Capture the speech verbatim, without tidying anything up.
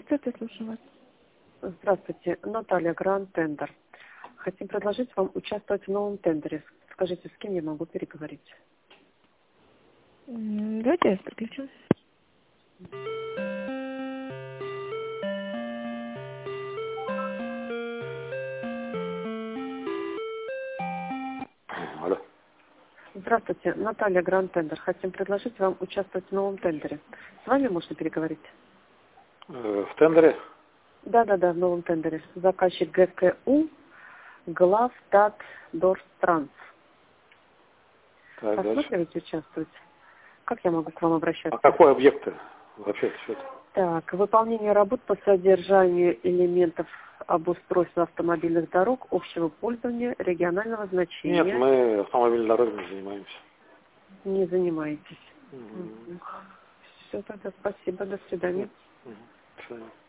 Здравствуйте, слушаю вас. Здравствуйте, Наталья, Гранд Тендер. Хотим предложить вам участвовать в новом тендере. Скажите, с кем я могу переговорить? М, Давайте я вас подключу. Алло. Здравствуйте, Наталья, Гранд Тендер. Хотим предложить вам участвовать в новом тендере. С вами можно переговорить? Э, В тендере? Да-да-да, в новом тендере. Заказчик ГКУ, главтат Дорстранс. Так, дальше. Рассматриваете, участвуете? Как я могу к вам обращаться? А какой объект вообще все это? Так, выполнение работ по содержанию элементов обустройства автомобильных дорог общего пользования регионального значения. Нет, мы автомобильной дорогами не занимаемся. Не занимаетесь. Мгм. Все, тогда спасибо, до свидания. Мгм. До свидания.